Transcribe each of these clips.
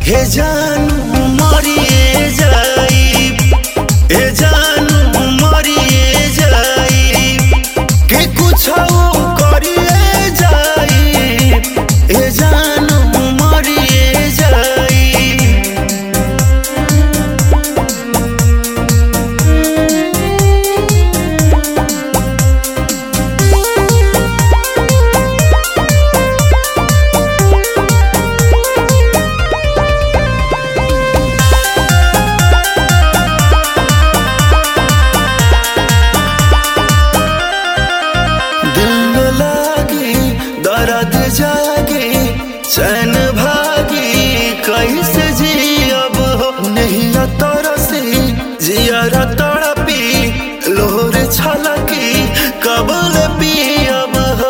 हे जानू मरिए जाई, हे जानू मरिए जाई, के कुछ करिए जाई, हे जानू मरिए जाई। दर्द जागे चैन भागी कैसे जियब हो, नहीं तरसी जियर तड़पी लोहर छलकी कबल पियब हो।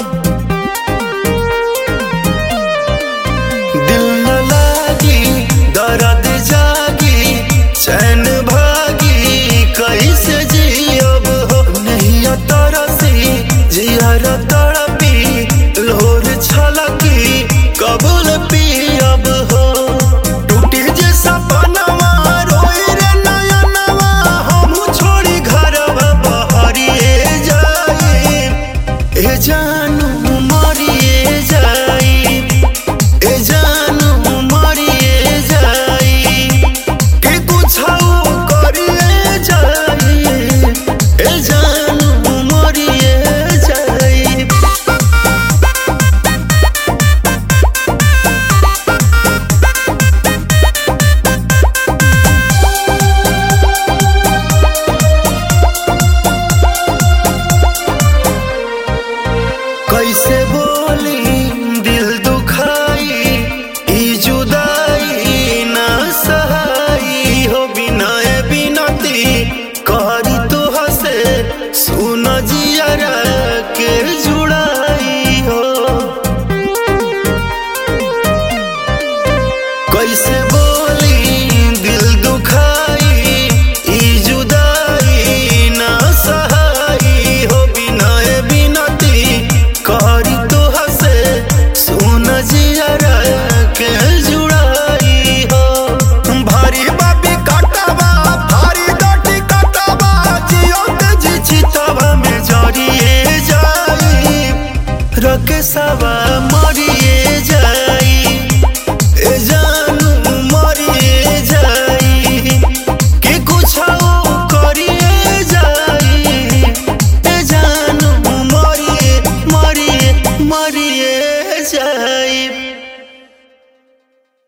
दिल न लागी दर्द जागी चैन भागी कैसे जियब हो, नहीं तरसी जियर तड़पी लोर छलकी कबूल पियब हो। टूटी जे सपनवा रोई रे नयनवा, हमहू छोड़ी घरवा बहरिए जाई, ए जानू मरिए जाई, ए जानू मरिए जाई, के कुछ करिए जाई, ए जानू मरिए जाई। कैसे बोली दिल दुखाई, ई जुदाई ना सहाई हो, बिना बिनती करी तो हसे सुन जियरा के जुड़ाई हो। कैसे